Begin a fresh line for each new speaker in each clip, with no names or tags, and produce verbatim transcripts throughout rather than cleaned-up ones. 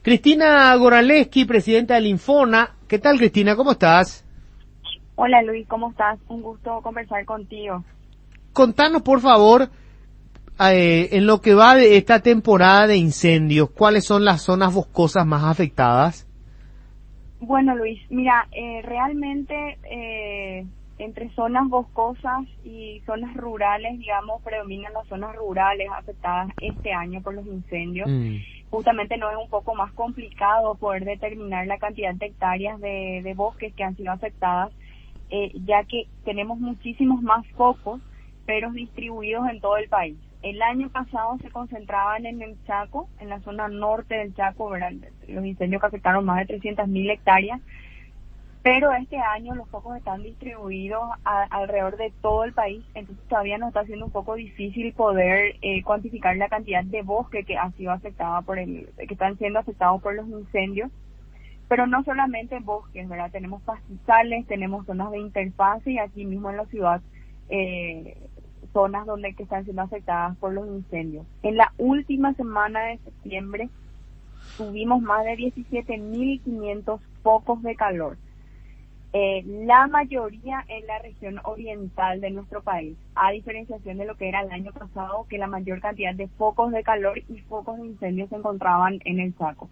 Cristina Goraleski, presidenta del Infona. ¿Qué tal, Cristina? ¿Cómo estás?
Hola Luis, ¿cómo estás? Un gusto conversar contigo.
Contanos, por favor, eh, en lo que va de esta temporada de incendios, ¿cuáles son las zonas boscosas más afectadas?
Bueno Luis, mira, eh, realmente eh, entre zonas boscosas y zonas rurales, digamos, predominan las zonas rurales afectadas este año por los incendios.
Mm.
Justamente no es un poco más complicado poder determinar la cantidad de hectáreas de, de bosques que han sido afectadas, eh, ya que tenemos muchísimos más focos, pero distribuidos en todo el país. El año pasado se concentraban en el Chaco, en la zona norte del Chaco, ¿verdad? Los incendios que afectaron más de trescientas mil hectáreas, pero este año los focos están distribuidos a, alrededor de todo el país, entonces todavía nos está siendo un poco difícil poder eh, cuantificar la cantidad de bosque que ha sido afectada por el, que están siendo afectados por los incendios, pero no solamente bosques, ¿verdad? Tenemos pastizales, tenemos zonas de interfase y aquí mismo en la ciudad eh, zonas donde que están siendo afectadas por los incendios. En la última semana de septiembre tuvimos más de diecisiete mil quinientos focos de calor. Eh, la mayoría en la región oriental de nuestro país, a diferenciación de lo que era el año pasado, que la mayor cantidad de focos de calor y focos de incendios se encontraban en el Chaco.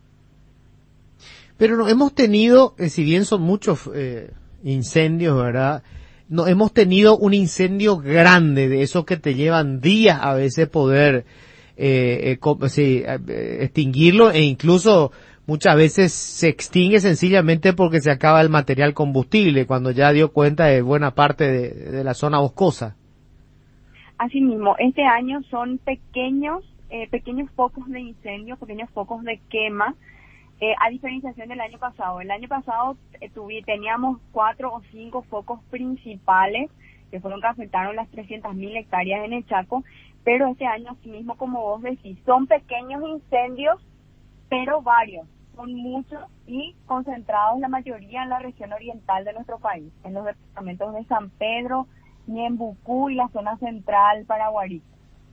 Pero no, hemos tenido, eh, si bien son muchos eh, incendios, ¿verdad? No, hemos tenido un incendio grande, de esos que te llevan días a veces poder eh, eh, com- sí, eh, extinguirlo, e incluso muchas veces se extingue sencillamente porque se acaba el material combustible, cuando ya dio cuenta de buena parte de, de la zona boscosa.
Asimismo, este año son pequeños, eh, pequeños focos de incendio, pequeños focos de quema, eh, a diferenciación del año pasado. El año pasado eh, tuvi, teníamos cuatro o cinco focos principales que fueron que afectaron las trescientas mil hectáreas en el Chaco, pero este año, asimismo, como vos decís, son pequeños incendios, pero varios, son muchos y concentrados la mayoría en la región oriental de nuestro país, en los departamentos de San Pedro, Ñembucú y la zona central paraguarí.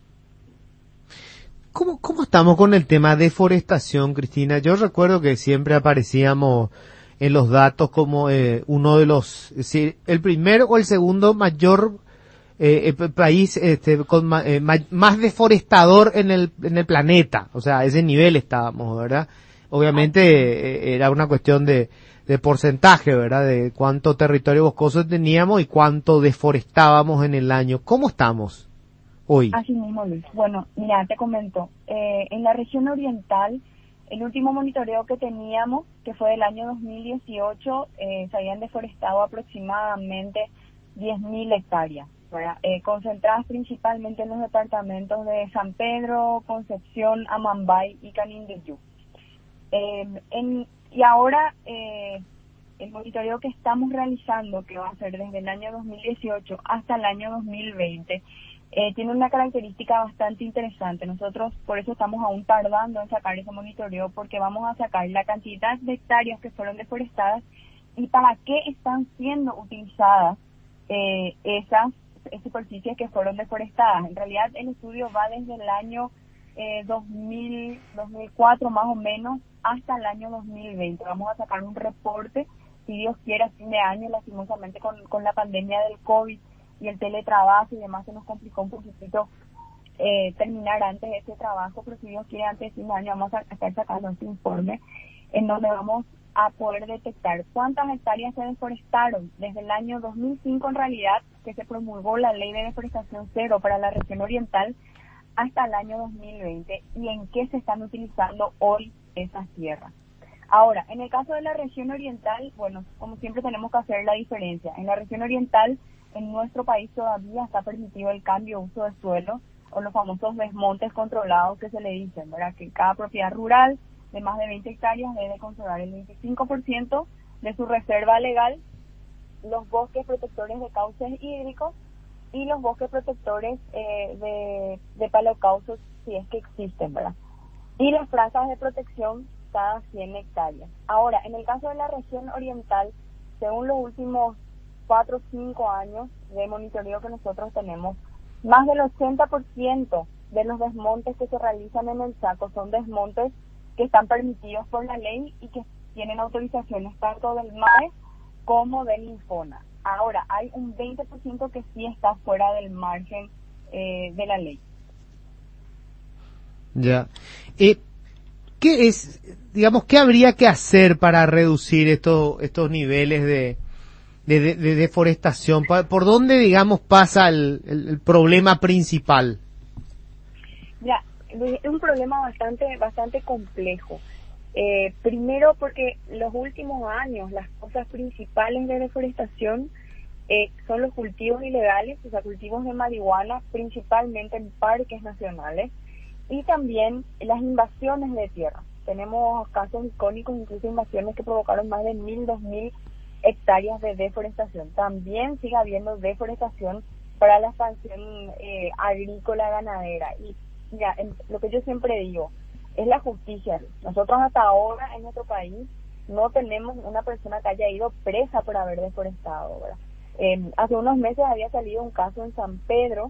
¿Cómo, cómo estamos con el tema deforestación, Cristina? Yo recuerdo que siempre aparecíamos en los datos como eh, uno de los, es decir, el primero o el segundo mayor eh, eh, país este, con ma- eh, ma- más deforestador en el, en el planeta. O sea, a ese nivel estábamos, ¿verdad? Obviamente eh, era una cuestión de, de porcentaje, ¿verdad? De cuánto territorio boscoso teníamos y cuánto deforestábamos en el año. ¿Cómo estamos hoy?
Así mismo, Luis. Bueno, mira, te comento, eh, en la región oriental, el último monitoreo que teníamos, que fue del año dos mil dieciocho, eh, se habían deforestado aproximadamente diez mil hectáreas, ¿verdad? Eh, concentradas principalmente en los departamentos de San Pedro, Concepción, Amambay y Canindeyú. Eh, en, y ahora, eh, el monitoreo que estamos realizando, que va a ser desde el año dos mil dieciocho hasta el año dos mil veinte, eh, tiene una característica bastante interesante. Nosotros por eso estamos aún tardando en sacar ese monitoreo, porque vamos a sacar la cantidad de hectáreas que fueron deforestadas y para qué están siendo utilizadas eh, esas superficies que fueron deforestadas. En realidad el estudio va desde el año eh, dos mil, dos mil cuatro más o menos hasta el año dos mil veinte. Vamos a sacar un reporte, si Dios quiere, a fin de año. Lastimosamente con, con la pandemia del COVID y el teletrabajo y demás se nos complicó un poquitito eh, terminar antes de este trabajo, pero si Dios quiere, antes de fin de año vamos a estar sacando este informe en donde vamos a poder detectar cuántas hectáreas se deforestaron desde el año dos mil cinco, en realidad, que se promulgó la ley de deforestación cero para la región oriental, hasta el año dos mil veinte, y en qué se están utilizando hoy esas tierras. Ahora, en el caso de la región oriental, bueno, como siempre tenemos que hacer la diferencia. En la región oriental, en nuestro país todavía está permitido el cambio de uso de suelo, o los famosos desmontes controlados que se le dicen, ¿verdad? Que cada propiedad rural de más de veinte hectáreas debe conservar el veinticinco por ciento de su reserva legal, los bosques protectores de cauces hídricos y los bosques protectores eh, de, de palocausos, si es que existen, ¿verdad? Y las franjas de protección cada cien hectáreas. Ahora, en el caso de la región oriental, según los últimos cuatro o cinco años de monitoreo que nosotros tenemos, más del ochenta por ciento de los desmontes que se realizan en el Chaco son desmontes que están permitidos por la ley y que tienen autorizaciones tanto del MAE como del INFONA. Ahora, hay un veinte por ciento que sí está fuera del margen eh, de la ley.
Ya. Eh, ¿Qué es, digamos, qué habría que hacer para reducir estos estos niveles de, de, de, de deforestación? ¿Por dónde, digamos, pasa el, el, el problema principal?
Ya, es un problema bastante bastante complejo. Eh, primero porque los últimos años las causas principales de deforestación eh, son los cultivos ilegales, o sea, cultivos de marihuana, principalmente en parques nacionales, y también las invasiones de tierra. Tenemos casos icónicos, incluso invasiones que provocaron más de mil, dos mil hectáreas de deforestación. También sigue habiendo deforestación para la expansión eh, agrícola ganadera. Y ya, en, lo que yo siempre digo, es la justicia. Nosotros hasta ahora en nuestro país no tenemos una persona que haya ido presa por haber deforestado, ¿verdad? Eh, hace unos meses había salido un caso en San Pedro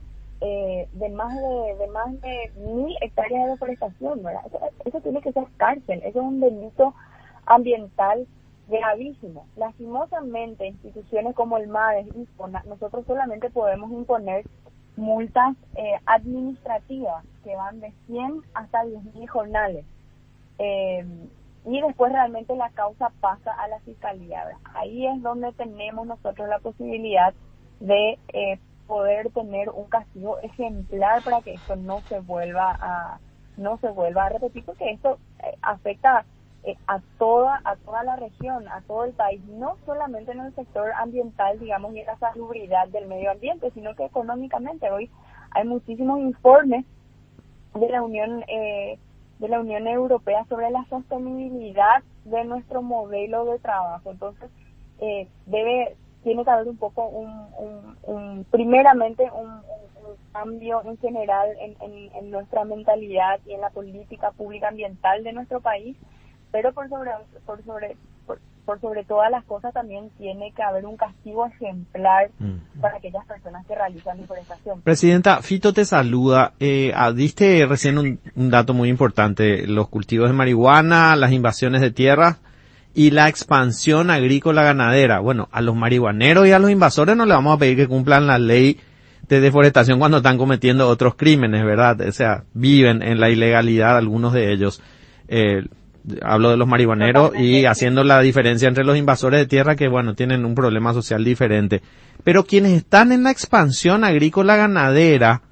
eh, de más de, de más de mil hectáreas de deforestación, ¿verdad? Eso, eso tiene que ser cárcel, eso es un delito ambiental gravísimo. Lastimosamente, instituciones como el MADES, INFONA, nosotros solamente podemos imponer multas eh, administrativas que van de cien hasta diez mil jornales. Eh, y después realmente la causa pasa a la fiscalía, ¿verdad? Ahí es donde tenemos nosotros la posibilidad de eh, poder tener un castigo ejemplar para que esto no se vuelva a no se vuelva a repetir, porque esto eh, afecta eh, a toda a toda la región, a todo el país, no solamente en el sector ambiental, digamos, y en la salubridad del medio ambiente, sino que económicamente. Hoy hay muchísimos informes de la Unión eh, de la Unión Europea sobre la sostenibilidad de nuestro modelo de trabajo. Entonces, eh, debe tiene que haber un poco un, un, un primeramente un, un, un cambio en general en, en, en nuestra mentalidad y en la política pública ambiental de nuestro país, pero por sobre por sobre por, por sobre todas las cosas también tiene que haber un castigo ejemplar mm. para aquellas personas que realizan deforestación.
Presidenta, Fito te saluda. Eh, ah, diste recién un, un dato muy importante: los cultivos de marihuana, las invasiones de tierra y la expansión agrícola ganadera. Bueno, a los marihuaneros y a los invasores no le vamos a pedir que cumplan la ley de deforestación cuando están cometiendo otros crímenes, ¿verdad? O sea, viven en la ilegalidad algunos de ellos. Eh, hablo de los marihuaneros y haciendo la diferencia entre los invasores de tierra, que bueno, tienen un problema social diferente. Pero quienes están en la expansión agrícola ganadera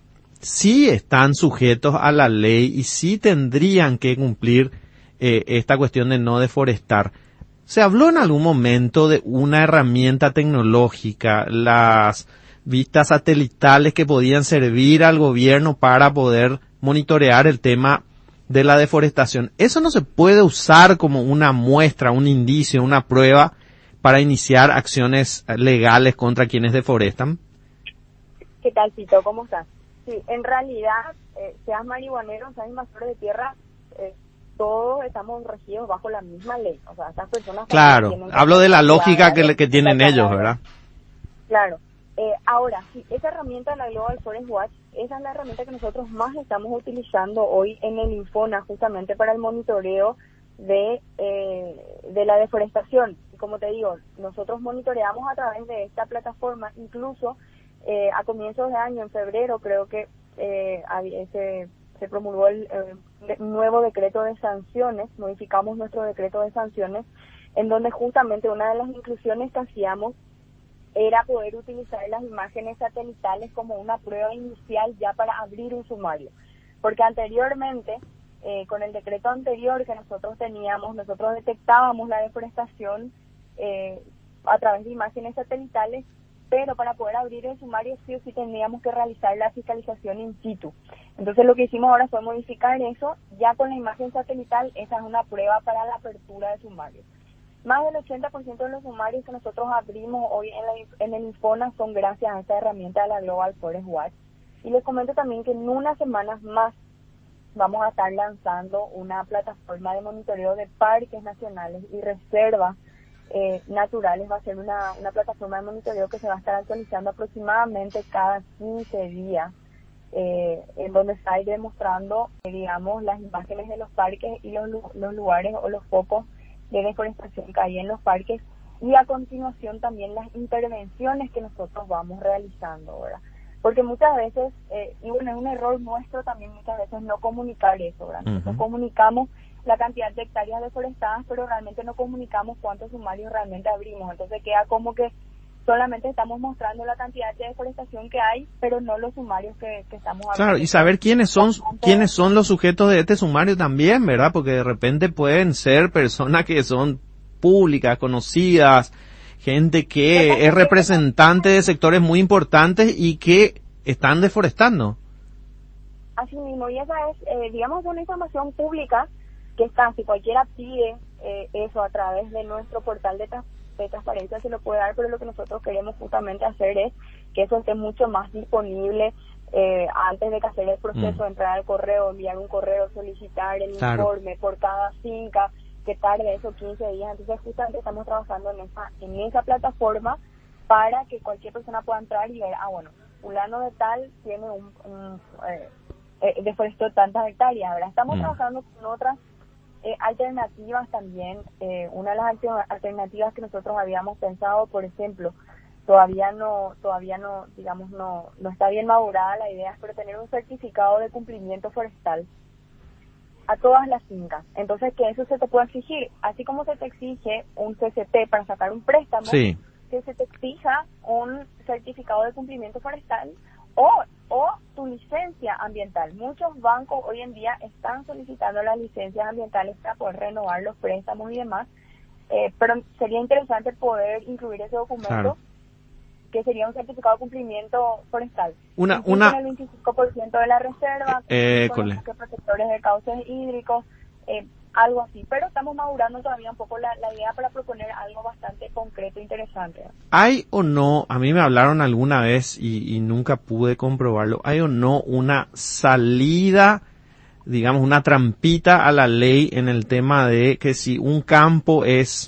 sí están sujetos a la ley y sí tendrían que cumplir eh, esta cuestión de no deforestar. ¿Se habló en algún momento de una herramienta tecnológica, las vistas satelitales que podían servir al gobierno para poder monitorear el tema de la deforestación? ¿Eso no se puede usar como una muestra, un indicio, una prueba para iniciar acciones legales contra quienes deforestan?
¿Qué tal, Tito? ¿Cómo estás? Sí, en realidad, eh, seas marihuanero, seas invasor de tierra, eh, todos estamos regidos bajo la misma ley. O sea, estas personas...
Claro, hablo de la lógica que, que tienen ellos, ¿verdad?
Claro. Eh, ahora, sí, esa herramienta de la Global Forest Watch, esa es la herramienta que nosotros más estamos utilizando hoy en el INFONA, justamente para el monitoreo de eh, de la deforestación. Y como te digo, nosotros monitoreamos a través de esta plataforma. Incluso eh, a comienzos de año, en febrero, creo que eh, se, se promulgó el eh, nuevo decreto de sanciones, modificamos nuestro decreto de sanciones, en donde justamente una de las inclusiones que hacíamos era poder utilizar las imágenes satelitales como una prueba inicial ya para abrir un sumario. Porque anteriormente, eh, con el decreto anterior que nosotros teníamos, nosotros detectábamos la deforestación eh, a través de imágenes satelitales, pero para poder abrir el sumario sí o sí tendríamos que realizar la fiscalización in situ. Entonces lo que hicimos ahora fue modificar eso, ya con la imagen satelital, esa es una prueba para la apertura de sumario. Más del ochenta por ciento de los sumarios que nosotros abrimos hoy en, la, en el INFONA son gracias a esta herramienta de la Global Forest Watch. Y les comento también que en unas semanas más vamos a estar lanzando una plataforma de monitoreo de parques nacionales y reservas eh, naturales. Va a ser una, una plataforma de monitoreo que se va a estar actualizando aproximadamente cada quince días. eh, en donde está ahí demostrando, eh, digamos, las imágenes de los parques y los, los lugares o los focos de deforestación que hay en los parques, y a continuación también las intervenciones que nosotros vamos realizando, ¿verdad? Porque muchas veces, eh, y bueno, es un error nuestro también muchas veces no comunicar eso, ¿verdad? Nosotros uh-huh. comunicamos la cantidad de hectáreas deforestadas, pero realmente no comunicamos cuántos sumarios realmente abrimos, entonces queda como que solamente estamos mostrando la cantidad de deforestación que hay, pero no los sumarios que, que estamos abriendo.
Claro, y saber quiénes son, quiénes son los sujetos de este sumario también, ¿verdad? Porque de repente pueden ser personas que son públicas, conocidas, gente que es representante de sectores muy importantes y que están deforestando.
Así mismo, y esa es, eh, digamos, una información pública que está, si cualquiera pide eh, eso a través de nuestro portal de, tra- de transparencia se lo puede dar, pero lo que nosotros queremos justamente hacer es que eso esté mucho más disponible eh, antes de que hacer el proceso, mm. entrar al correo, enviar un correo, solicitar el claro. informe por cada finca, que tarde eso quince días, entonces justamente estamos trabajando en esa, en esa plataforma para que cualquier persona pueda entrar y ver, ah bueno, fulano de tal tiene un, un eh, eh, deforestó tantas hectáreas, ¿verdad? Estamos mm. trabajando con otras eh, alternativas también, eh, una de las alter- alternativas que nosotros habíamos pensado, por ejemplo, todavía no, todavía no, digamos, no, no está bien madurada la idea, pero tener un certificado de cumplimiento forestal a todas las fincas. Entonces, que eso se te puede exigir, así como se te exige un C C T para sacar un préstamo,
sí.
que se te exija un certificado de cumplimiento forestal o, o tu licencia ambiental. Muchos bancos hoy en día están solicitando las licencias ambientales para poder renovar los préstamos y demás, eh, pero sería interesante poder incluir ese documento, claro. que sería un certificado de cumplimiento forestal.
Una, una...
el veinticinco por ciento de la reserva,
eh,
con los protectores de cauces hídricos, eh, algo así. Pero estamos madurando todavía un poco la, la idea para proponer algo bastante concreto e interesante.
¿Hay o no, a mí me hablaron alguna vez y, y nunca pude comprobarlo, hay o no una salida, digamos, una trampita a la ley en el tema de que si un campo es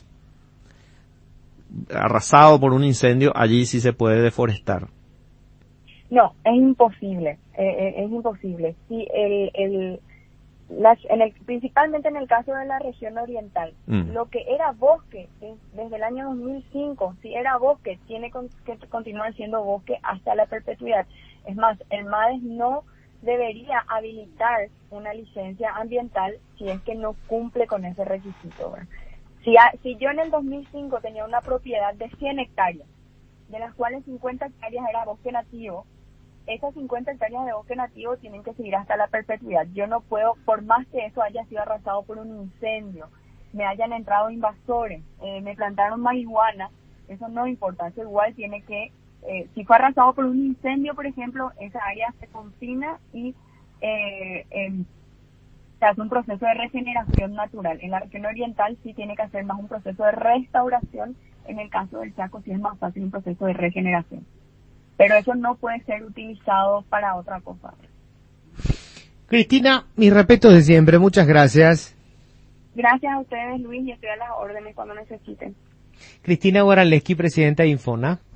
arrasado por un incendio, allí sí se puede deforestar?
No, es imposible, eh, es imposible. Si el, el, las, en el, principalmente en el caso de la región oriental, mm. lo que era bosque eh, desde el año dos mil cinco, si era bosque, tiene con, que continuar siendo bosque hasta la perpetuidad. Es más, el MADES no debería habilitar una licencia ambiental si es que no cumple con ese requisito, ¿verdad? Si, a, si yo en el dos mil cinco tenía una propiedad de cien hectáreas, de las cuales cincuenta hectáreas era bosque nativo, esas cincuenta hectáreas de bosque nativo tienen que seguir hasta la perpetuidad. Yo no puedo, por más que eso haya sido arrasado por un incendio, me hayan entrado invasores, eh, me plantaron marihuana, eso no importa, eso igual tiene que, eh, si fue arrasado por un incendio, por ejemplo, esa área se confina y eh, eh, se hace un proceso de regeneración natural. En la región oriental sí tiene que hacer más un proceso de restauración, en el caso del Chaco sí es más fácil un proceso de regeneración. Pero eso no puede ser utilizado para otra cosa.
Cristina, mi respeto de siempre, muchas gracias.
Gracias a ustedes, Luis, y estoy a las órdenes cuando necesiten.
Cristina Guaraleski, presidenta de Infona.